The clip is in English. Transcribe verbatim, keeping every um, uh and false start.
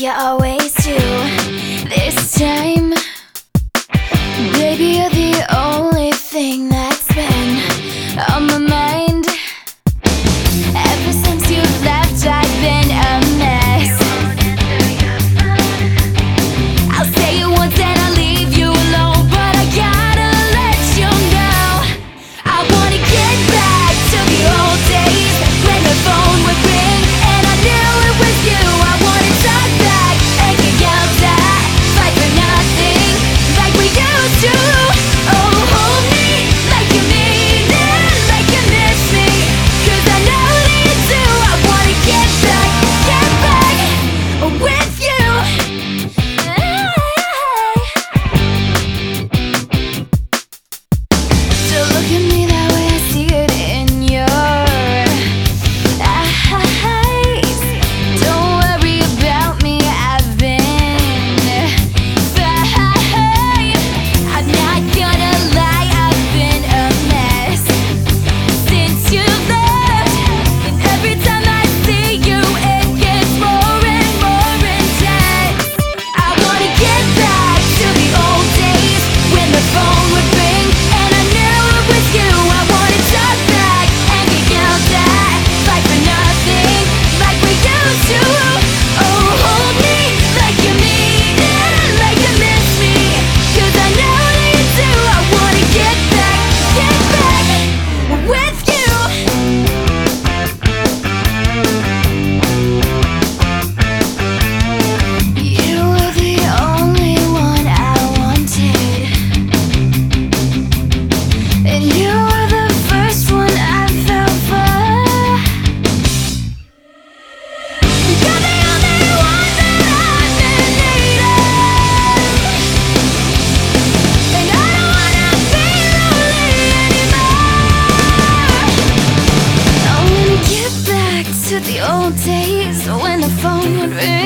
you always do. This time, baby, you're the only thing that's been on my mind. Ever since you left, I've been a mess. I'll say it once and I'll leave you alone, but I gotta let you know I wanna get back to the old days when the phone would ring and I knew it was you. I wanna talk back and get yelled at, fight for nothing like we used to. Oh, hold me like you mean it, like you miss me, 'cause I know that you do. I wanna get back, get back with you. So look at me that way, I see it in your eyes. Don't worry about me, I've been fine. I'm not gonna lie, I've been a mess since you left. And every time I see you, it gets more and more intense. I wanna get back to the old days when the phone would ring and I knew it was you. I wanna talk back and get yelled at, fight for nothing like we used to. Oh, hold me like you mean it, like you miss me, 'cause I know that you do. I wanna get back, get back with you. You were the only one I wanted, and you were the first one I fell for. You're the only one that I've been needing, and I don't wanna be lonely anymore. I wanna get back to the old days when the phone would ring